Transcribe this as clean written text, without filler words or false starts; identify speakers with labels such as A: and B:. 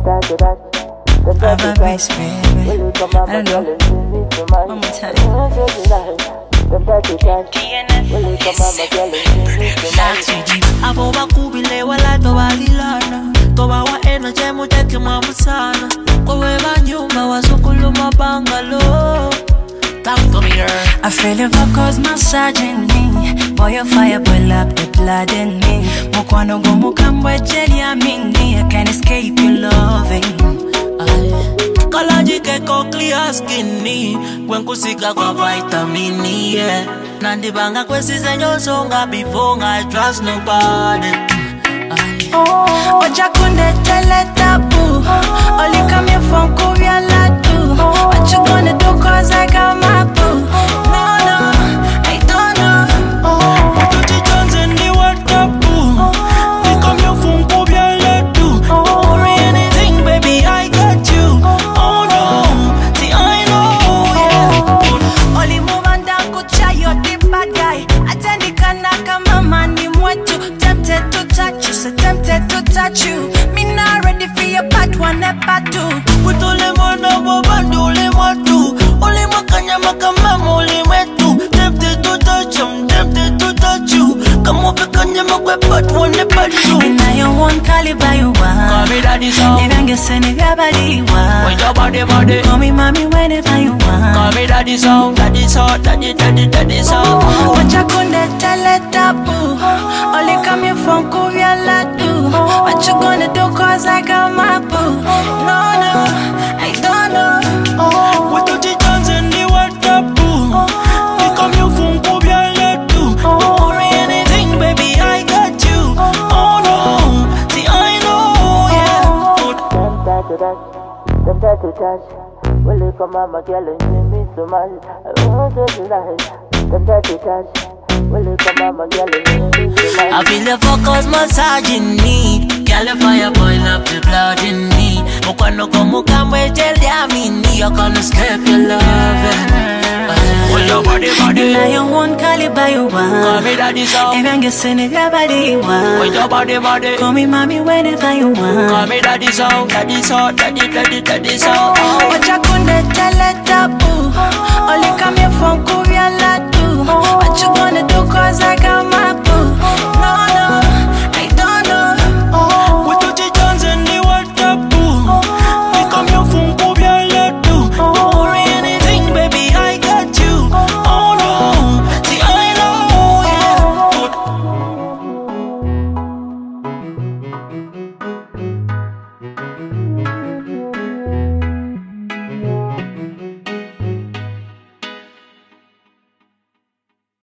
A: Abba bass, baby. I don't know. One more time.
B: Abo bakubile wala toba dilana toba wa energy muteke mamusana kowe banyuma wasukuluma bangalo. Talk to me, girl.
A: I feel your vocals massaging me. Boy, your fire boil up the blood in me. Mukwano go mukambwe jelly amini. I can't escape your loving.
B: Kalaji keko clear skinny. Kwenkusika kwa vitamini, yeah. Nandi banga kwesi zenyo songa before I trust nobody.
A: Oja kunde tele tabu. Only come here from Korea ladu. What you gonna do cause I got my boo? No, no, I don't know.
B: Tuti Jones and the what tabu. We come here from Korea ladu. Don't worry anything, baby, I got you. Oh no, see I know, yeah.
A: Only move and down kucha yo the bad guy. Atendi kanaka mama ni mwetu. Tempted to touch you, so tempted to touch you. Me not ready for your part one and part two.
B: With only one of bandu only one two. Only makanya makamama only metu. Tempted to touch him, tempted to touch you. Come over kanya makwe part one and part two.
A: And I don't want caliber you want.
B: Call me daddy so.
A: Nigga send it your body want.
B: When your body.
A: Call me mommy whenever you want.
B: Call me daddy so, daddy so, daddy so.
A: Wacha kunde tele tabu. Only come here from Korea ladu. What you gonna do cause I got my boo? No, no, I don't know.
B: With Tuti Jones and the what tabu. We come here from Korea ladu. Don't worry anything, baby, I got you. Oh no, see I know, yeah.
C: Tempted to touch. Will you come on, my girl, and you mean so much? I want to tonight. Tempted to touch. Will you come on, my girl, and you mean so much?
B: I feel the focus massaging me. Girl, the fire boil up the blood in me. Mukwano go mukamwe jelly amini. You're gonna escape your love. Well, your body.
A: And I don't want caliber you
B: Call
A: want.
B: me daddy so.
A: Even get send it your body
B: Well,
A: want.
B: your body.
A: Call me mommy whenever you want.
B: Call me daddy so, daddy so.
A: Wacha kunde tele tabu. Only come here from Korea ladu. What you gonna do cause I got my